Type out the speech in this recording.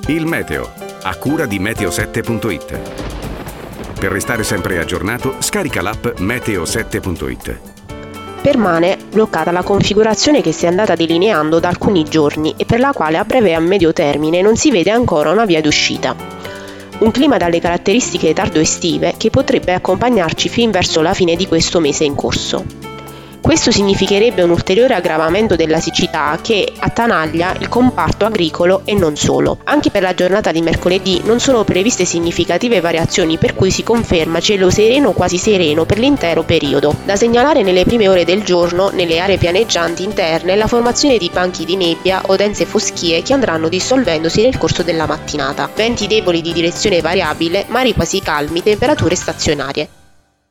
Il meteo, a cura di meteo7.it. Per restare sempre aggiornato, scarica l'app meteo7.it. Permane bloccata la configurazione che si è andata delineando da alcuni giorni e per la quale a breve e a medio termine non si vede ancora una via d'uscita. Un clima dalle caratteristiche tardo-estive che potrebbe accompagnarci fin verso la fine di questo mese in corso. Questo significherebbe un ulteriore aggravamento della siccità che attanaglia il comparto agricolo e non solo. Anche per la giornata di mercoledì non sono previste significative variazioni, per cui si conferma cielo sereno o quasi sereno per l'intero periodo. Da segnalare nelle prime ore del giorno, nelle aree pianeggianti interne, la formazione di banchi di nebbia o dense foschie che andranno dissolvendosi nel corso della mattinata. Venti deboli di direzione variabile, mari quasi calmi, temperature stazionarie.